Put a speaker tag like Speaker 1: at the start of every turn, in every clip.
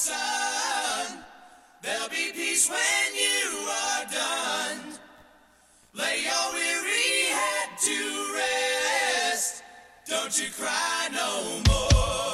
Speaker 1: son. There'll be peace when you are done. Lay your weary head to rest. Don't you cry no more.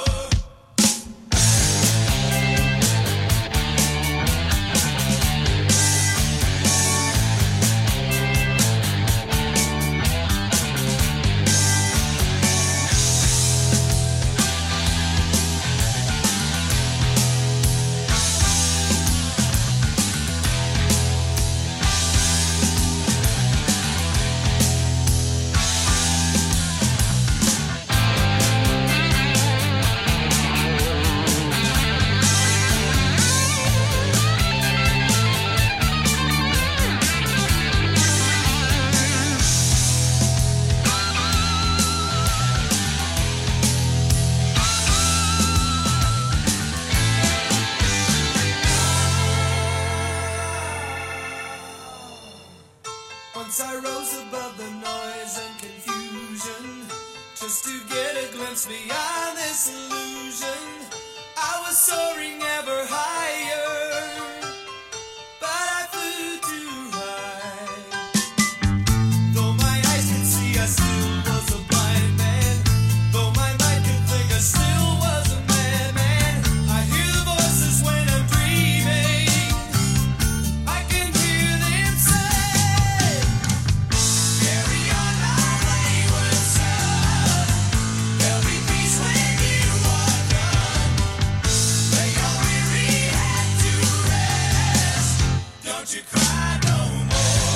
Speaker 1: Once I rose above the noise and confusion, just to get a glimpse beyond this illusion. I was soaring ever higher, but I flew too high. Though my eyes could see, I still was a blind man. Though my mind could think, I still was a madman. I hear the voices when I'm dreaming. I can hear them say, carry on our wayward son. There'll be peace when you are done. Lay your weary head to rest. Don't you cry no more.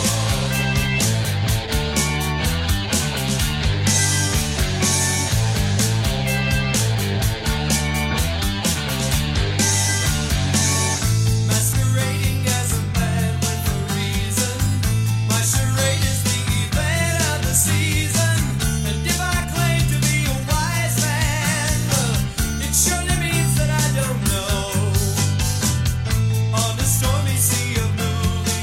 Speaker 1: Masquerading as a man with a reason. My charade is the event of the season. And if I claim to be a wise man, it surely means that I don't know. On the stormy sea of moving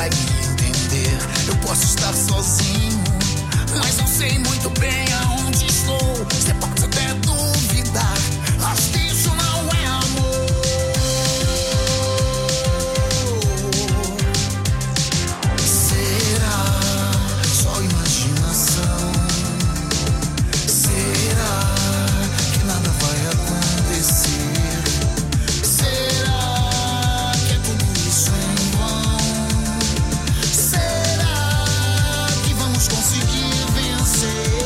Speaker 2: vai me entender. Eu posso estar sozinho, mas eu sei muito bem aonde estou. Você pode até duvidar, acho que isso não é amor. Será só imaginação? Será que nada vai acontecer? Será que é tudo isso em vão? Será que vamos conseguir vencer?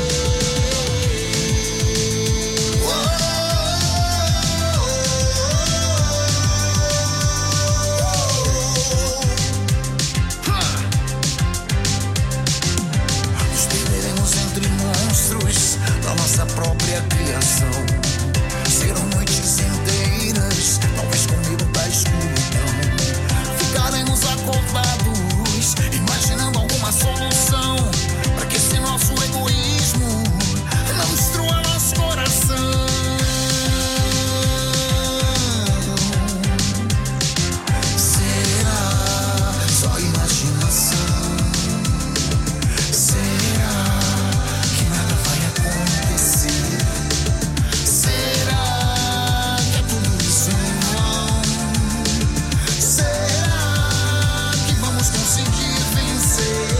Speaker 2: Nos perderemos entre monstros da nossa própria criação. Serão noites inteiras, talvez com medo da escuridão. Ficaremos acordados, imaginando alguma solução, para que esse nosso egoísmo não destrua nosso coração. Será só imaginação? Será que nada vai acontecer? Será que é tudo isso em vão? Será que vamos conseguir vencer?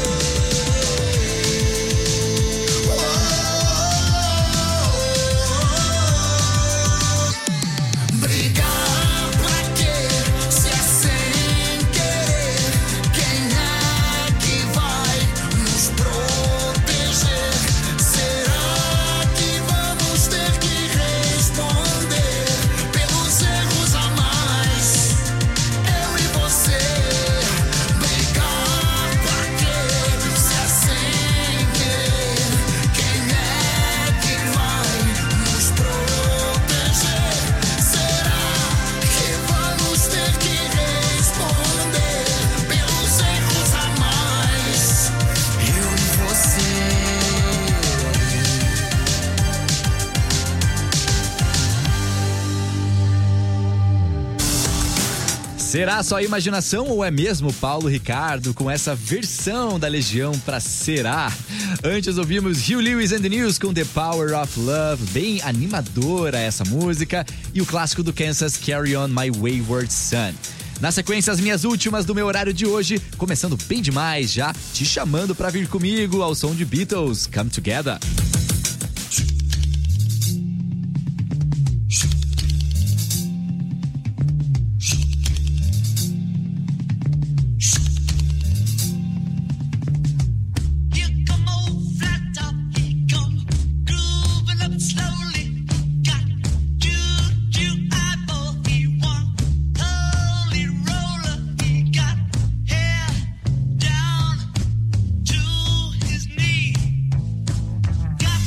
Speaker 2: Brigar pra quê? Se é sem querer, quem é que vai nos proteger? Será que vamos ter que responder pelos erros a mais? Eu e você. Brigar pra quê? Se é sem querer, quem é que vai nos proteger? Será que vamos ter que responder pelos erros a mais? Eu e você.
Speaker 3: Será só imaginação ou é mesmo Paulo Ricardo com essa versão da Legião pra Será? Antes ouvimos Huey Lewis and the News com The Power of Love, bem animadora essa música, e o clássico do Kansas, Carry On My Wayward Son. Na sequência, as minhas últimas do meu horário de hoje, começando bem demais já, te chamando pra vir comigo ao som de Beatles, Come Together.
Speaker 4: Here come old flat top, he come grooving up slowly. Got juju eyeball, he one holy roller. He got hair down to his knee. Got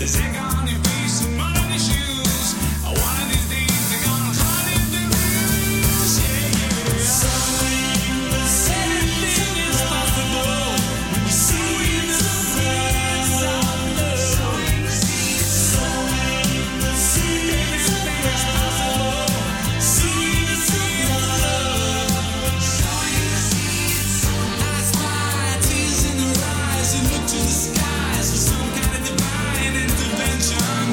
Speaker 1: Skies for some kind of divine intervention.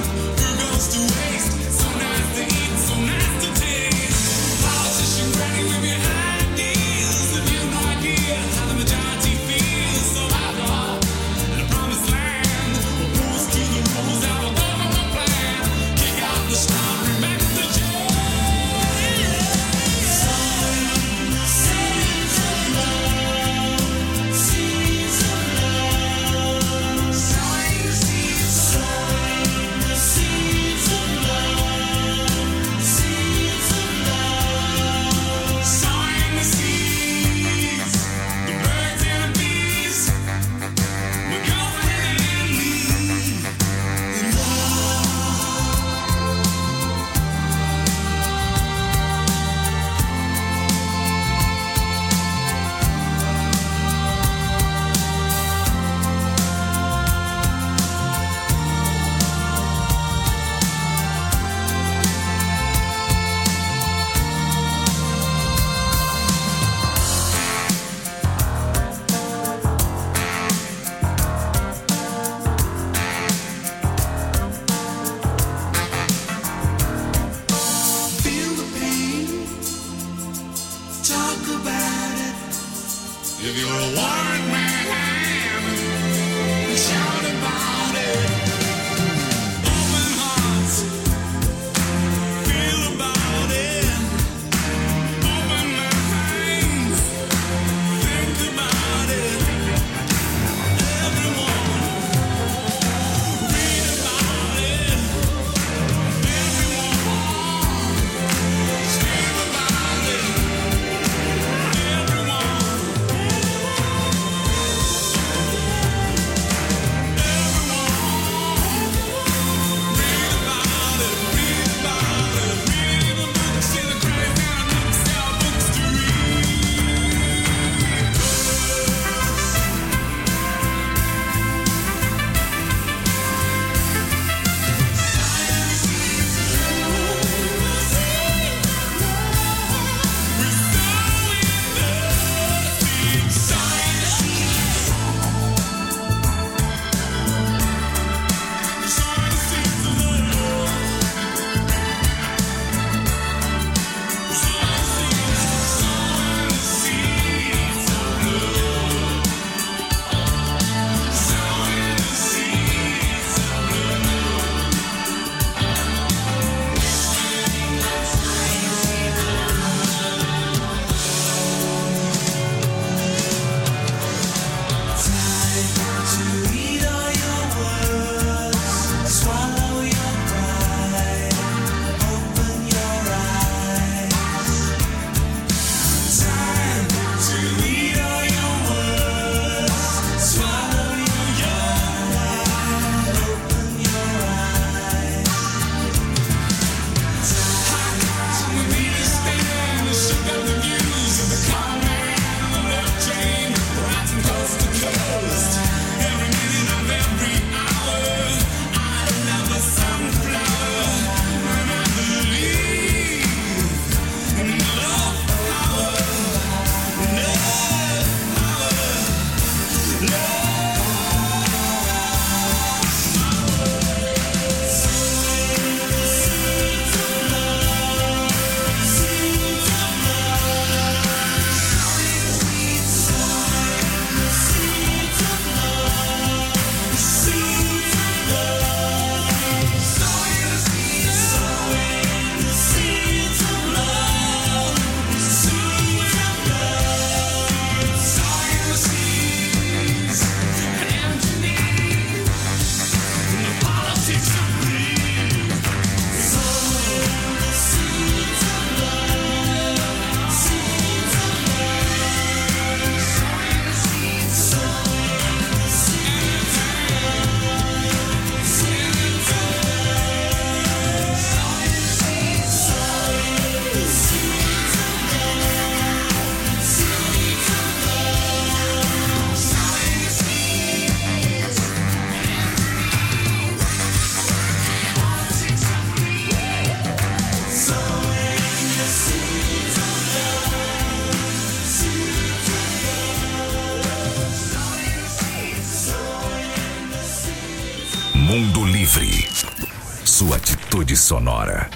Speaker 5: Mundo Livre. Sua atitude sonora.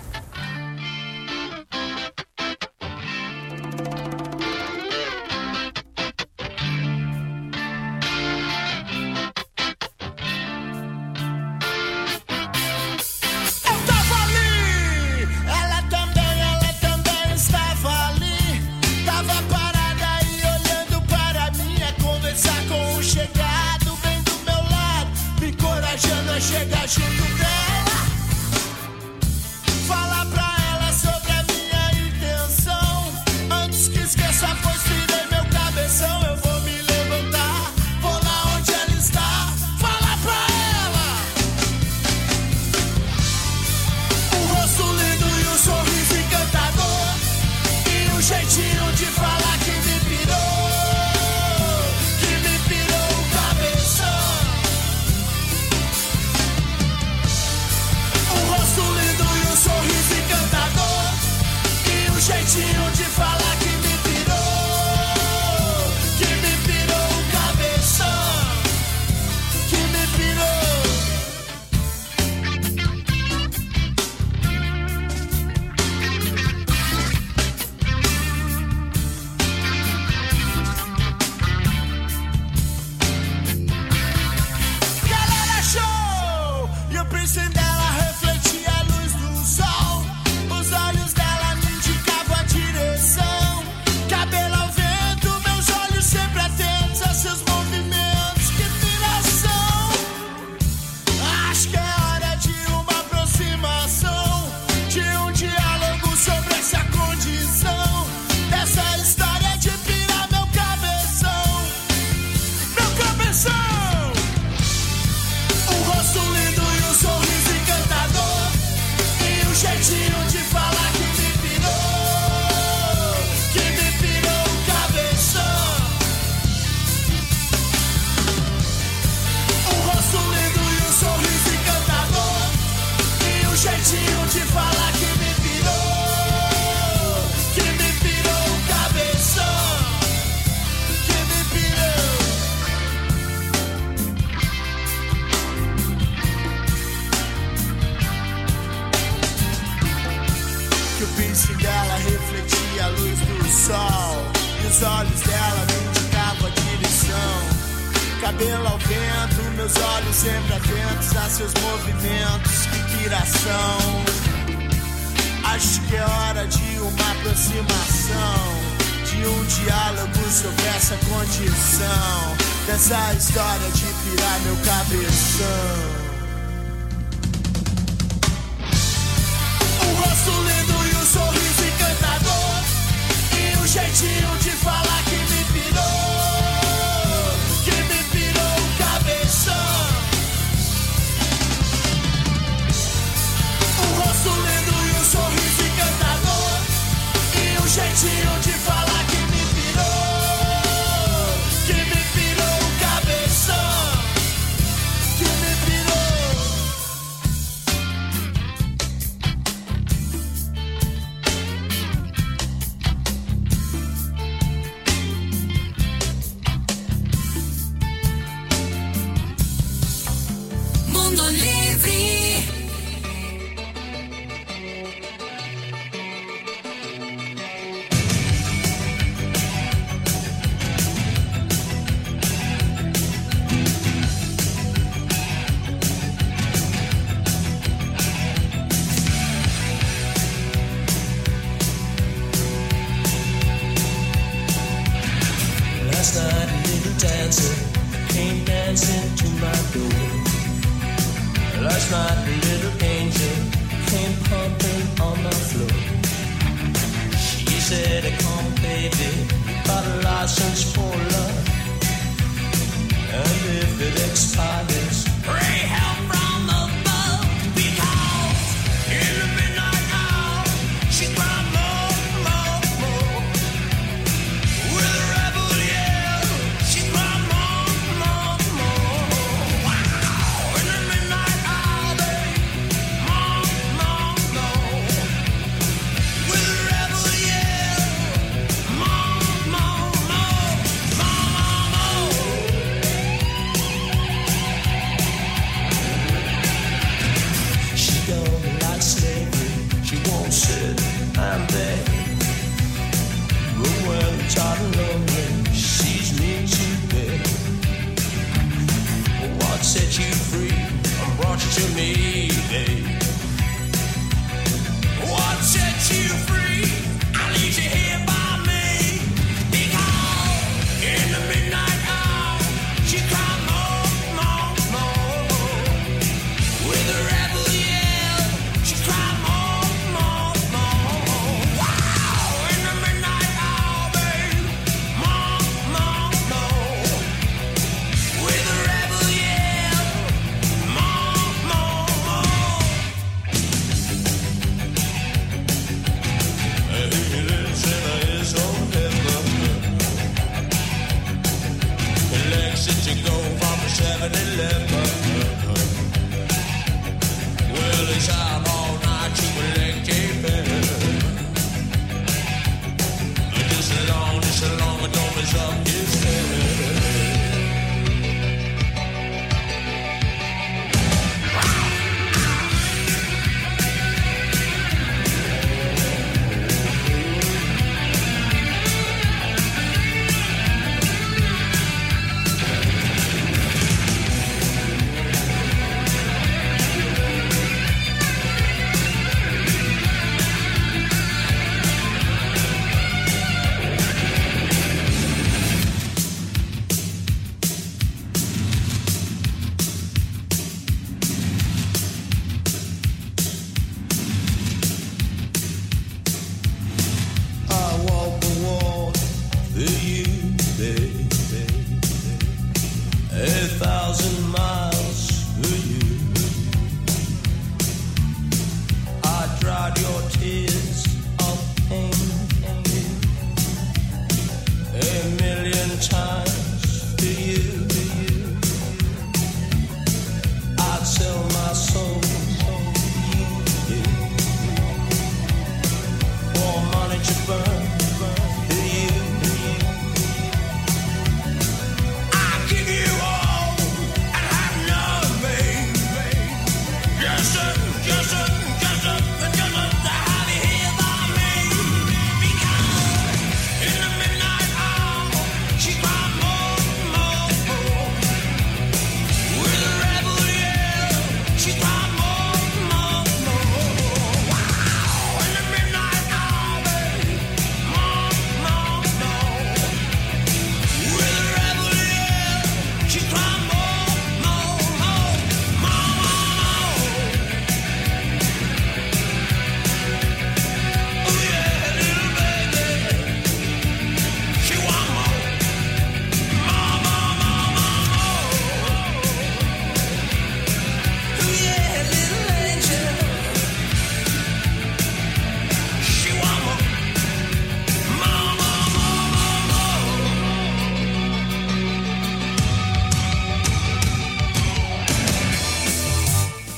Speaker 2: Chega junto dela, fala pra ela sobre a minha intenção. Antes que esqueça, pois tirei meu cabeção. Eu vou me levantar, vou lá onde ela está, fala pra ela. O rosto lindo e o sorriso encantador, e o jeitinho de falar que me pirou, o cabeção. O rosto lindo e o sorriso encantador, e o jeitinho de falar que me pirou, o cabeção, que me pirou. Galera, show! E o piercing dela refletia a luz do sol. Os olhos dela me indicavam a direção. Cabelo ao vento, meus olhos sempre atentos a seus movimentos. Que piração! Acho que é hora de uma aproximação, de um diálogo sobre essa condição, dessa história de pirar meu cabeção. Meu cabeção! O rosto lindo e o sorriso encantador, e o jeitinho de falar que me pirou, o cabeção. O rosto lindo e o sorriso encantador, e o jeitinho de falar que me pirou, o cabeção, que me pirou. Que o piercing dela refletia a luz do sol, e os olhos dela me indicavam a direção. Cabelo ao vento, meus olhos sempre atentos a seus movimentos. Que piração! Acho que é hora de uma aproximação, de um diálogo sobre essa condição, dessa história de pirar meu cabeção. O rosto lindo e o sorriso encantador, e o jeitinho de falar que me pirou, o cabeção. O rosto lindo e o sorriso encantador, e o jeitinho de falar que me pirou, o cabeção, que me pirou.
Speaker 6: Mundo Livre.
Speaker 7: Last night a little dancer came dancing to my door. Last night a little angel came pumping on my floor. She said, come baby, got a license for love, and if it expires, pray help from above. Because in the midnight hour, she cried more, more, more. With a rebel yell, she cried more, more, more. Wow! In the midnight hour, babe, more, more, more. With a rebel yell, more, more, more, more, more, more.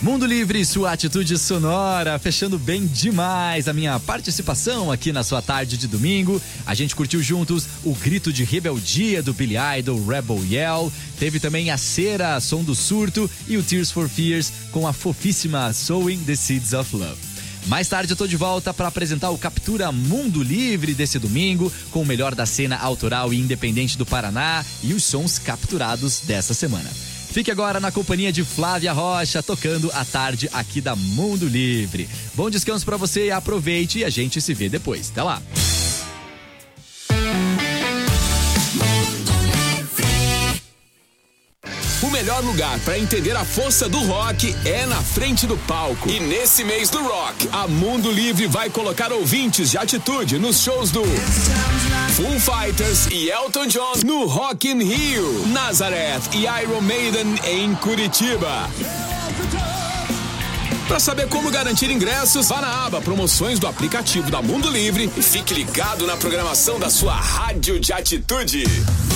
Speaker 3: Mundo Livre, sua atitude sonora, fechando bem demais a minha participação aqui na sua tarde de domingo. A gente curtiu juntos o grito de rebeldia do Billy Idol, Rebel Yell. Teve também a Cera, Som do Surto, e o Tears for Fears com a fofíssima Sowing the Seeds of Love. Mais tarde eu tô de volta para apresentar o Captura Mundo Livre desse domingo, com o melhor da cena autoral e independente do Paraná e os sons capturados dessa semana. Fique agora na companhia de Flávia Rocha, tocando a tarde aqui da Mundo Livre. Bom descanso pra você, aproveite e a gente se vê depois. Até lá!
Speaker 8: O melhor lugar para entender a força do rock é na frente do palco. E nesse mês do rock, a Mundo Livre vai colocar ouvintes de atitude nos shows do Foo Fighters e Elton John no Rock in Rio, Nazareth e Iron Maiden em Curitiba. Para saber como garantir ingressos, vá na aba Promoções do aplicativo da Mundo Livre e fique ligado na programação da sua rádio de atitude.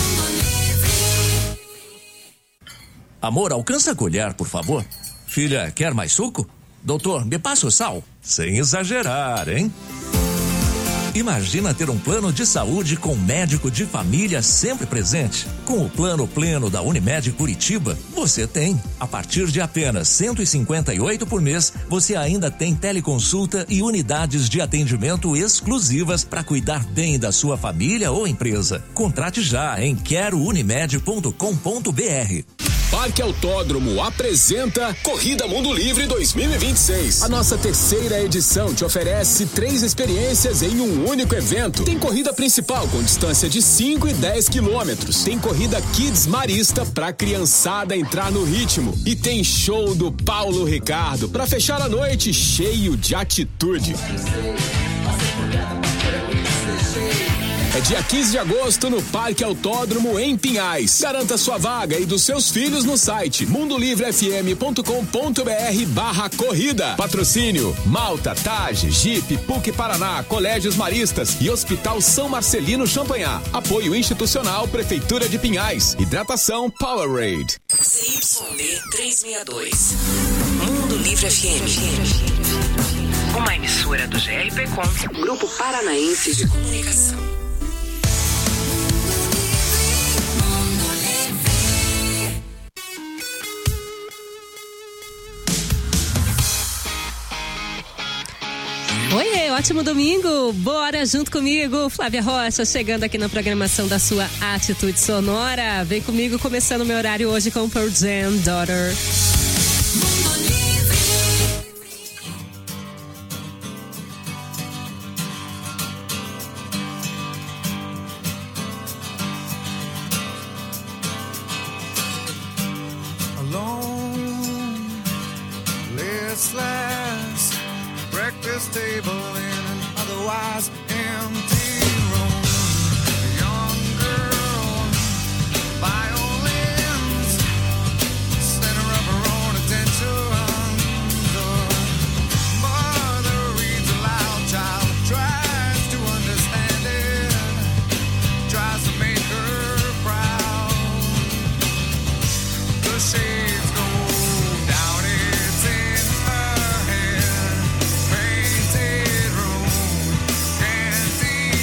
Speaker 9: Amor, alcança a colher, por favor. Filha, quer mais suco? Doutor, me passa o sal? Sem exagerar, hein? Imagina ter um plano de saúde com médico de família sempre presente. Com o plano pleno da Unimed Curitiba, você tem. A partir de apenas R$ 158 por mês, você ainda tem teleconsulta e unidades de atendimento exclusivas para cuidar bem da sua família ou empresa. Contrate já em querounimed.com.br.
Speaker 8: Parque Autódromo apresenta Corrida Mundo Livre 2026. A nossa terceira edição te oferece 3 experiências em um único evento. Tem corrida principal com distância de 5 e 10 quilômetros. Tem corrida Kids Marista pra criançada entrar no ritmo. E tem show do Paulo Ricardo pra fechar a noite cheio de atitude. É dia 15 de agosto no Parque Autódromo em Pinhais. Garanta sua vaga e dos seus filhos no site mundolivrefm.com.br/corrida. Patrocínio Malta, Tage, Jeep, PUC Paraná, Colégios Maristas e Hospital São Marcelino Champagnat. Apoio institucional Prefeitura de Pinhais. Hidratação Powerade.
Speaker 6: CYB 362. Mundo Livre FM. Uma emissora do GRPcom, Grupo Paranaense de Comunicação.
Speaker 10: Oi, ótimo domingo, bora junto comigo, Flávia Rocha, chegando aqui na programação da sua Atitude Sonora. Vem comigo, começando o meu horário hoje com Pearl Jam, Daughter.
Speaker 2: Alone, listless, breakfast table in an otherwise empty room. A young girl, violins, center of her own attention. The mother reads aloud, child tries to understand it, tries to make her proud. The shades go down, it's in her head. Painted room, can't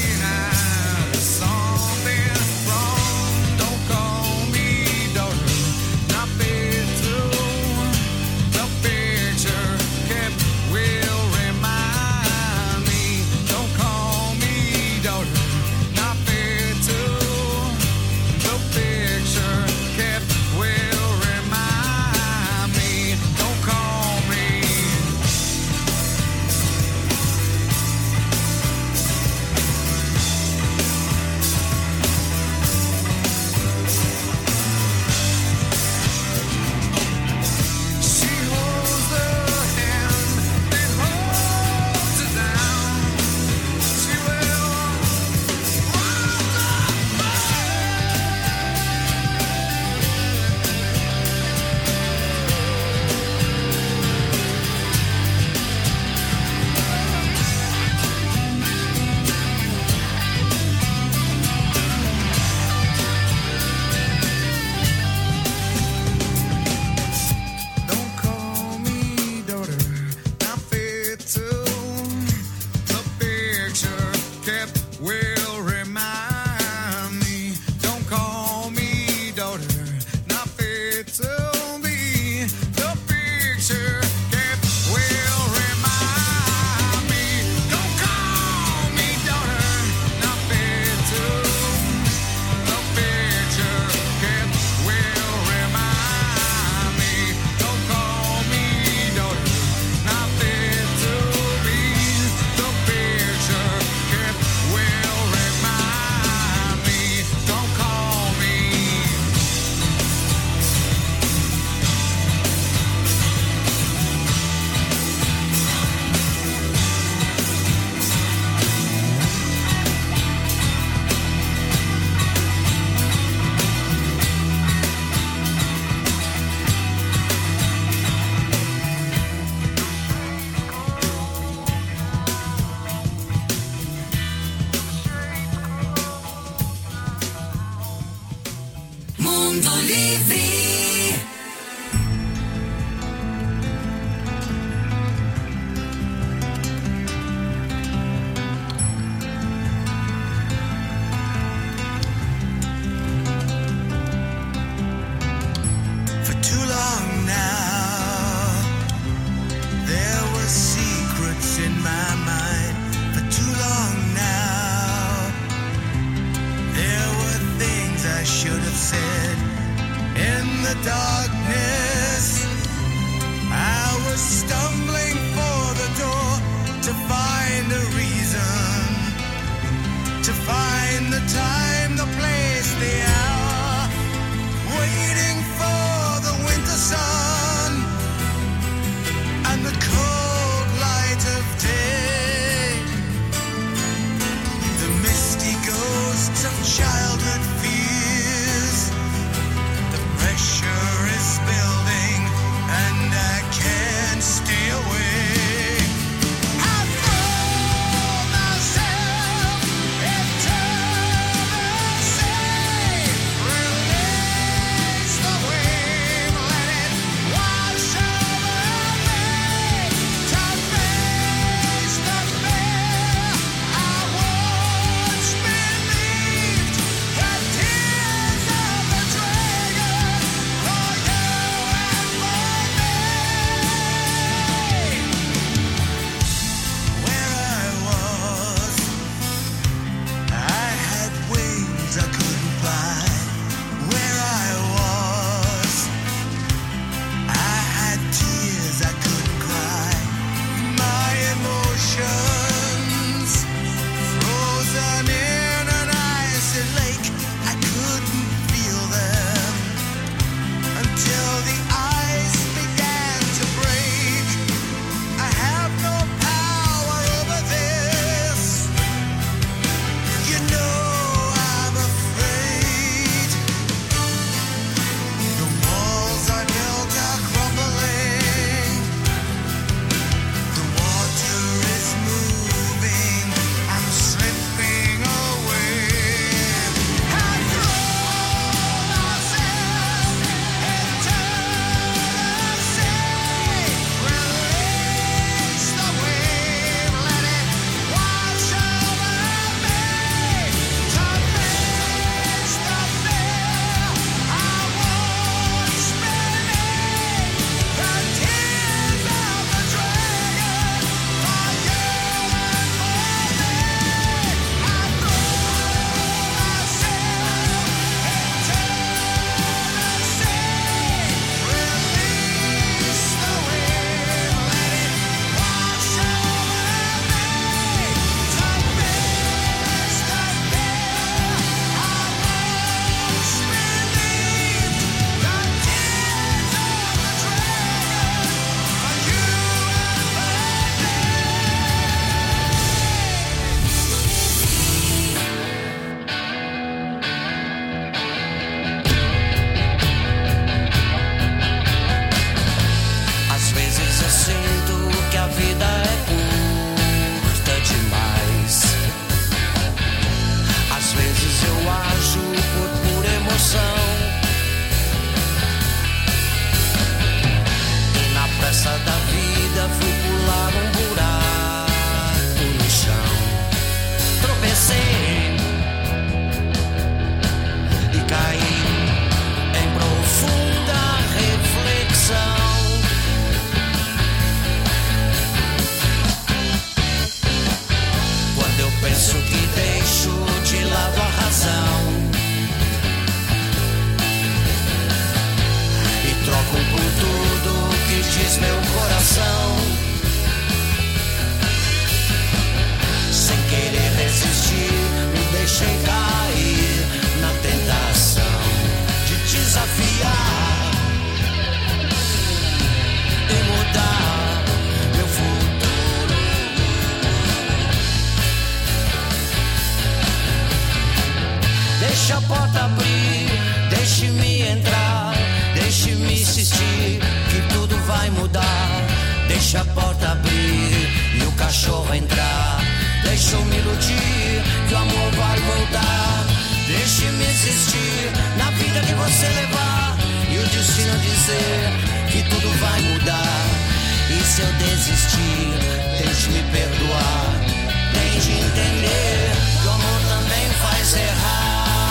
Speaker 11: deixa a porta abrir e o cachorro entrar. Deixa eu me iludir que o amor vai voltar. Deixe-me existir na vida que você levar e o destino dizer que tudo vai mudar. E se eu desistir, tente me perdoar. Tente entender que o amor também faz errar.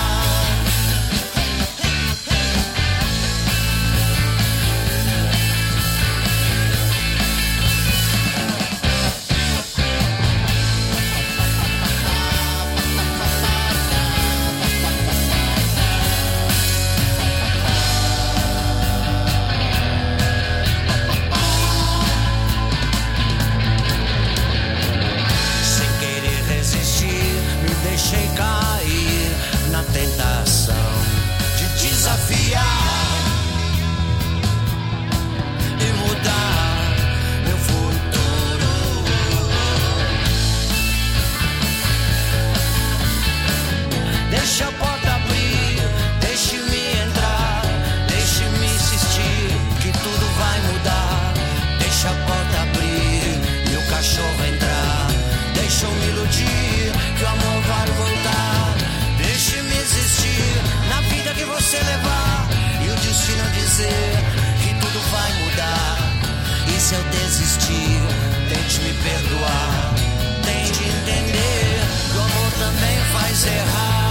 Speaker 11: Deixei cair na tentação de desafiar e mudar meu futuro. Deixa a porta abrir, deixe-me entrar, deixe-me insistir que tudo vai mudar. Deixa a porta abrir e o cachorro entrar. Deixa eu me iludir que o amor vai voltar. Deixe-me existir na vida que você levar e o destino dizer que tudo vai mudar. E se eu desistir, tente me perdoar. Tente entender que o amor também faz errar.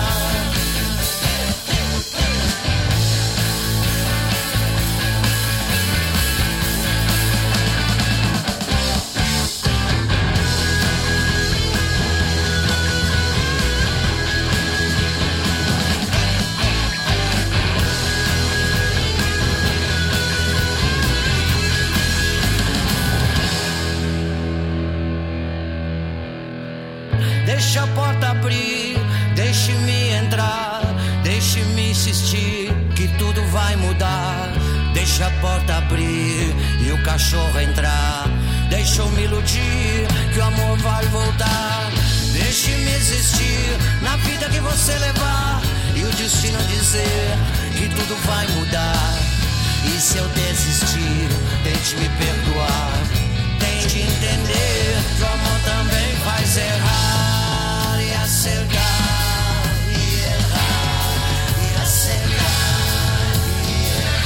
Speaker 11: Deixa a porta abrir, deixe-me entrar, deixe-me insistir que tudo vai mudar. Deixa a porta abrir e o cachorro entrar. Deixa eu me iludir que o amor vai voltar. Deixe-me existir na vida que você levar e o destino dizer que tudo vai mudar. E se eu desistir, tente me perdoar. Tente entender que o amor também faz errar. E acertar, e errar, e acertar, e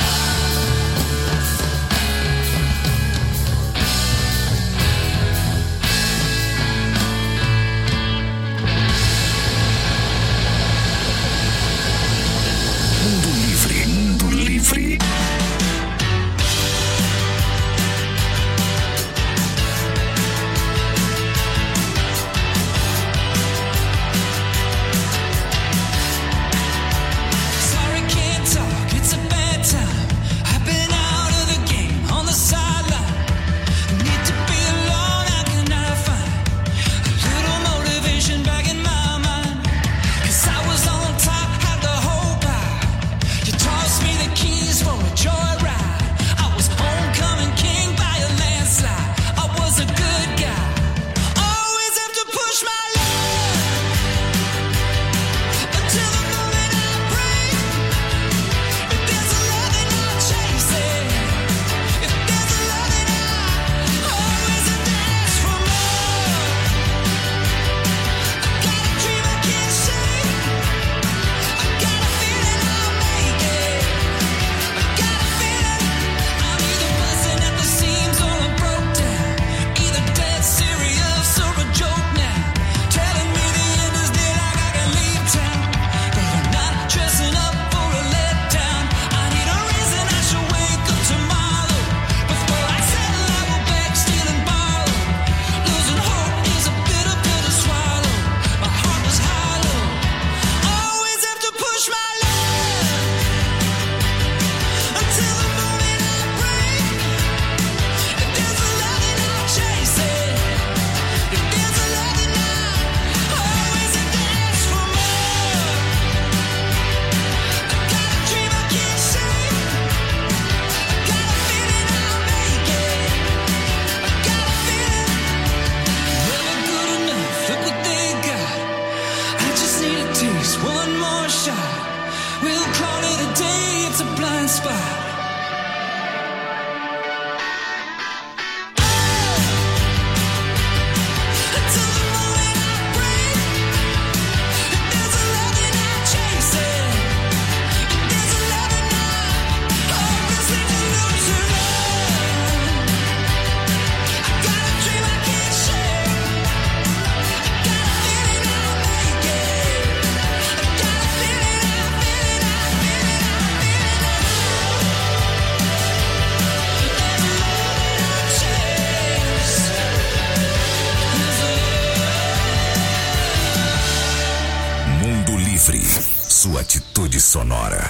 Speaker 5: Mundo Livre, Mundo Livre. sua atitude sonora.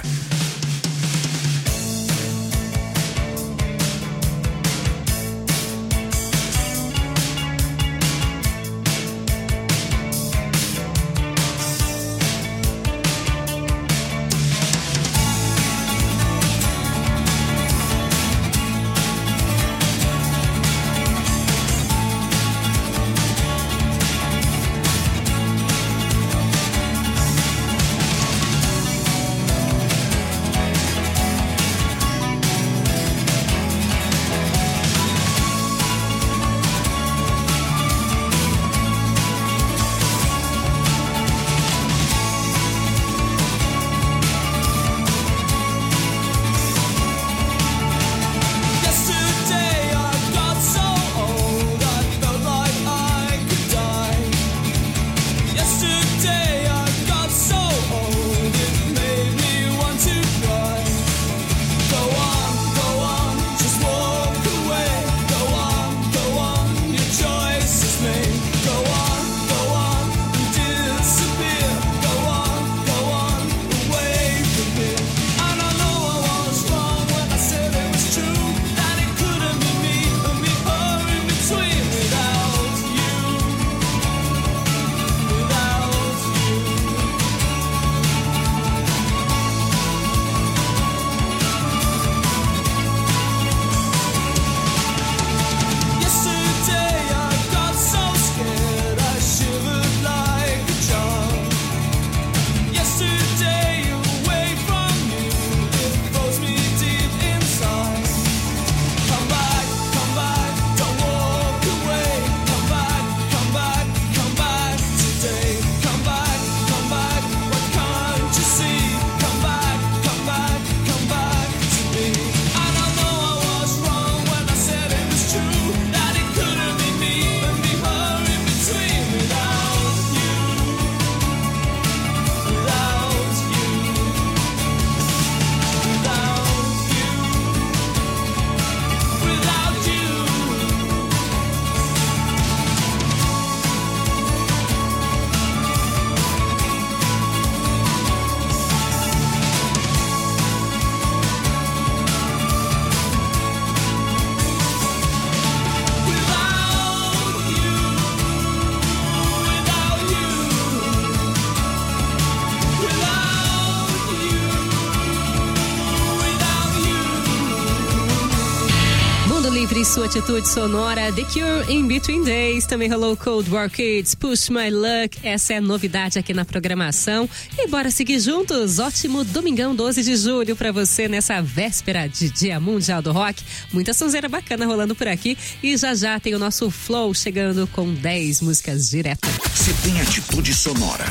Speaker 10: Sua atitude sonora, The Cure, In Between Days, também rolou Cold War Kids, Push My Luck, essa é a novidade aqui na programação. E bora seguir juntos, ótimo domingão 12 de julho pra você nessa véspera de Dia Mundial do Rock. Muita sonzeira bacana rolando por aqui e já tem o nosso Flow chegando com 10 músicas direto.
Speaker 5: Se tem atitude sonora,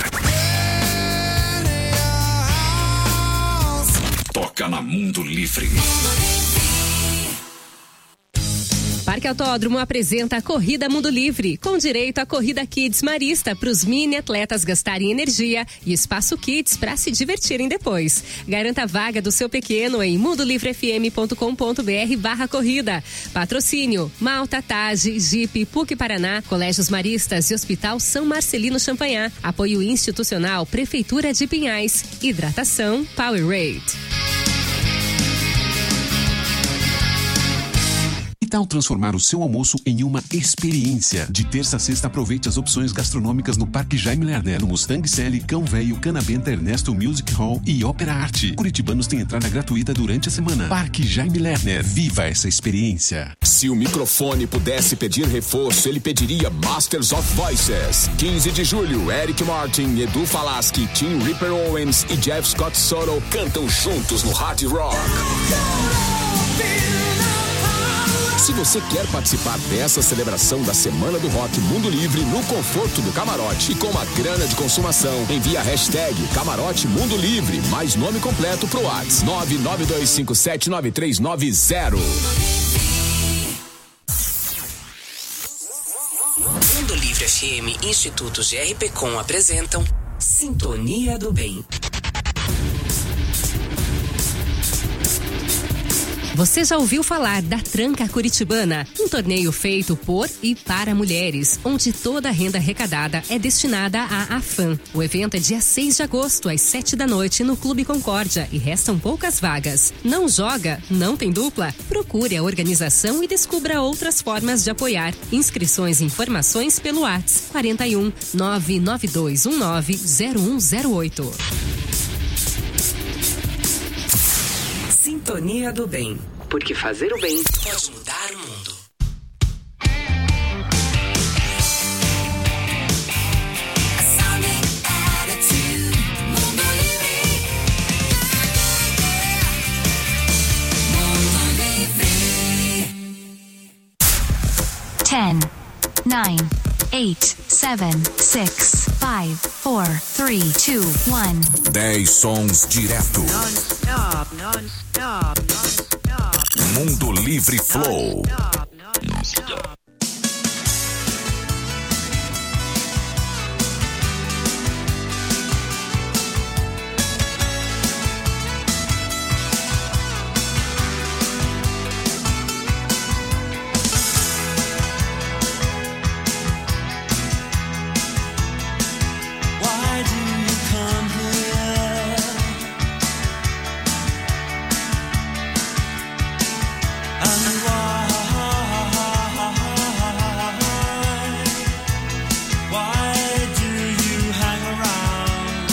Speaker 5: toca na Mundo Livre.
Speaker 10: Parque Autódromo apresenta a Corrida Mundo Livre, com direito à Corrida Kids Marista para os mini atletas gastarem energia e espaço Kids para se divertirem depois. Garanta a vaga do seu pequeno em mundolivrefm.com.br/corrida. Patrocínio: Malta, Tage, Jeep, PUC Paraná, Colégios Maristas e Hospital São Marcelino Champagnat. Apoio institucional Prefeitura de Pinhais. Hidratação Powerade.
Speaker 12: Que tal transformar o seu almoço em uma experiência? De terça a sexta, aproveite as opções gastronômicas no Parque Jaime Lerner, no Mustang Sally, Cão Velho, Canabenta, Ernesto Music Hall e Ópera Arte. Curitibanos têm entrada gratuita durante a semana. Parque Jaime Lerner, viva essa experiência.
Speaker 8: Se o microfone pudesse pedir reforço, ele pediria Masters of Voices. 15 de julho, Eric Martin, Edu Falaschi, Tim Ripper Owens e Jeff Scott Soto cantam juntos no Hard Rock. Se você quer participar dessa celebração da Semana do Rock Mundo Livre no conforto do camarote e com uma grana de consumação, envie a hashtag Camarote Mundo Livre, mais nome completo pro WhatsApp 992579390.
Speaker 6: Mundo Livre FM e Instituto GRPcom apresentam Sintonia do Bem.
Speaker 10: Você já ouviu falar da Tranca Curitibana? Um torneio feito por e para mulheres, onde toda a renda arrecadada é destinada à AFAM. O evento é dia 6 de agosto, às 7 da noite, no Clube Concórdia, e restam poucas vagas. Não joga? Não tem dupla? Procure a organização e descubra outras formas de apoiar. Inscrições e informações pelo WhatsApp 41 99219 0108.
Speaker 6: Sintonia do Bem, porque fazer o bem pode mudar o mundo.
Speaker 13: Ten, 9, 8, 7, 6, 5, 4, 3, 2, 1.
Speaker 5: 10 sons direto.
Speaker 7: Non-stop, non-stop, non-stop.
Speaker 5: Mundo Livre Flow.
Speaker 7: Non-stop.
Speaker 1: Why do you come here? And why do you hang around?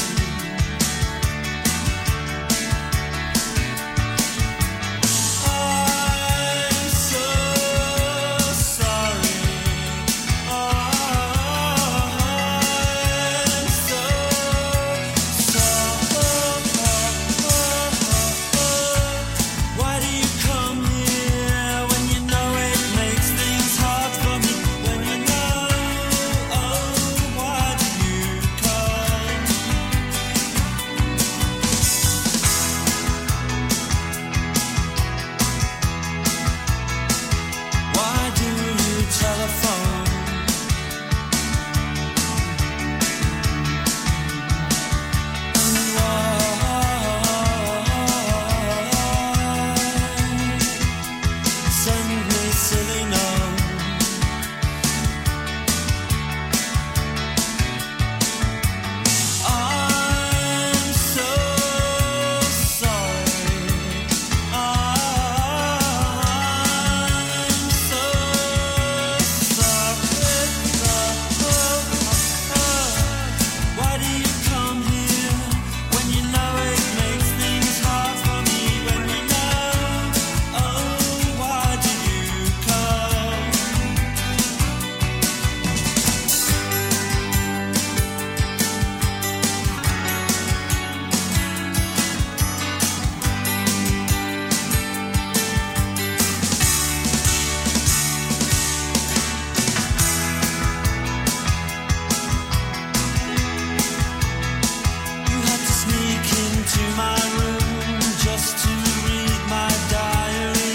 Speaker 1: I'm so sorry. I'm so why do you come here when you know it makes things hard for me? When you know, oh, why do you come? Why do you telephone? And send me silly notes? I'm so sorry. I'm so sorry. Why do you come here when you know it makes things hard for me? When you know, oh, why do you come? You had to sneak into my room just to read my diary.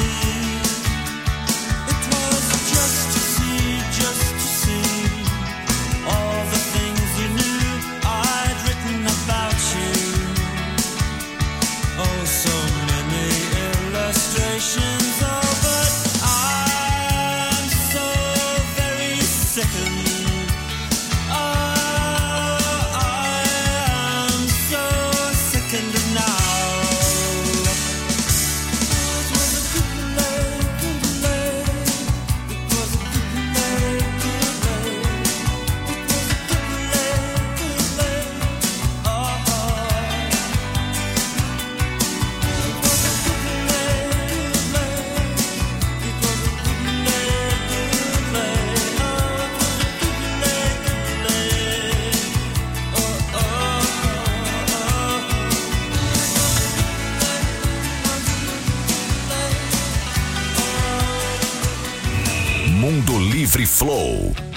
Speaker 1: It was just to see all the things you knew I'd written about you. Oh, so many illustrations. Oh, but I'm so very sickened. Oh, I am so sickened now. It was a good delay. It was a good delay. It was a good delay. Oh, it was a good delay. It was a good delay.
Speaker 5: Mundo Livre Flow.